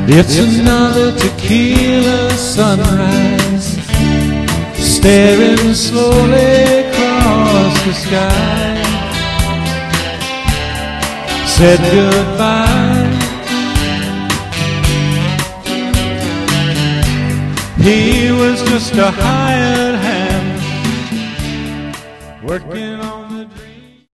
It's another tequila sunrise, staring slowly across the sky. Said goodbye. He was just a hired hand working on